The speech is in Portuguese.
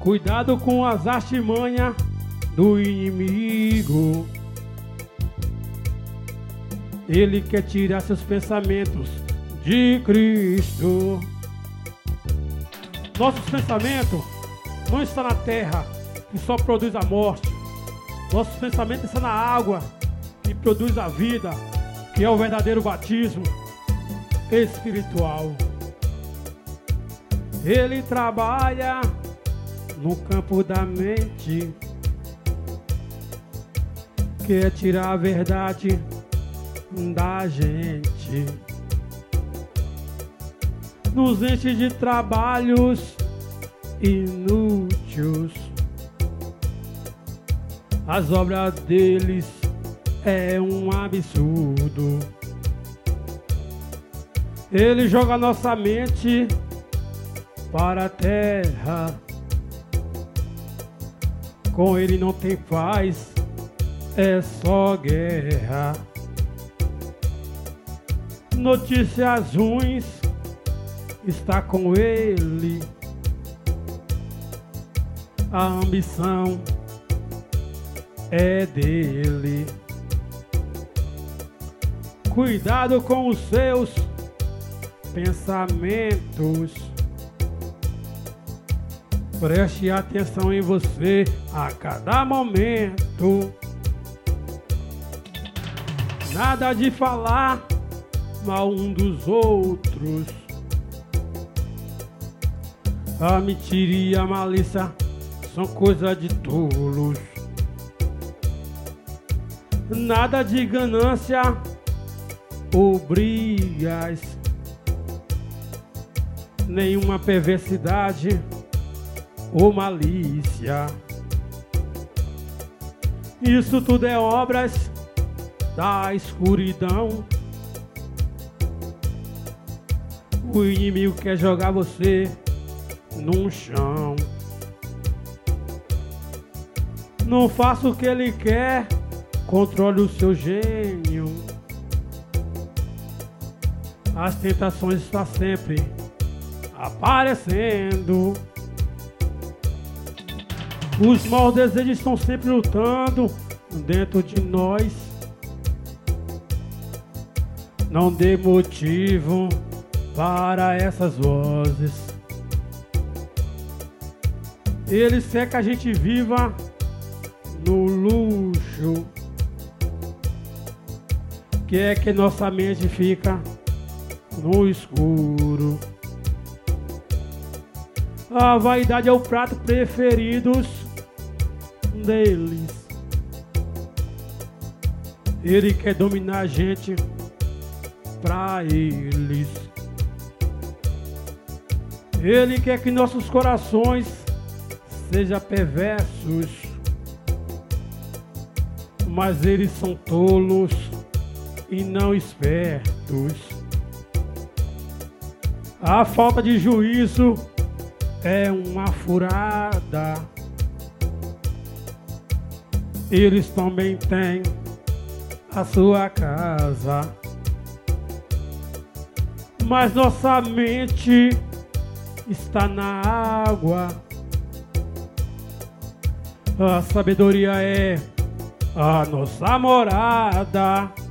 Cuidado com as artimanhas do inimigo. Ele quer tirar seus pensamentos de Cristo. Nossos pensamentos não estão na terra, que só produz a morte. Nossos pensamentos estão na água, que produz a vida, que é o verdadeiro batismo espiritual. Ele trabalha no campo da mente, quer tirar a verdade da gente, nos enche de trabalhos inúteis. As obras deles é um absurdo. Ele joga nossa mente para a terra. Com ele não tem paz, é só guerra. Notícias ruins está com ele. A ambição é dele. Cuidado com os seus pensamentos. Preste atenção em você a cada momento. Nada de falar mal um dos outros. A mentira e a malícia são coisa de tolos. Nada de ganância ou brigas, nenhuma perversidade ou malícia. Isso tudo é obras da escuridão. O inimigo quer jogar você no chão. Não faça o que ele quer, controle o seu gênio. As tentações estão sempre aparecendo. Os maus desejos estão sempre lutando dentro de nós. Não dê motivo para essas vozes. Eles querem que a gente viva no luxo. Quer que nossa mente fica no escuro. A vaidade é o prato preferido deles. Ele quer dominar a gente pra eles. Ele quer que nossos corações sejam perversos, mas eles são tolos e não espertos. A falta de juízo é uma furada. Eles também têm a sua casa, mas nossa mente está na água. A sabedoria é a nossa morada.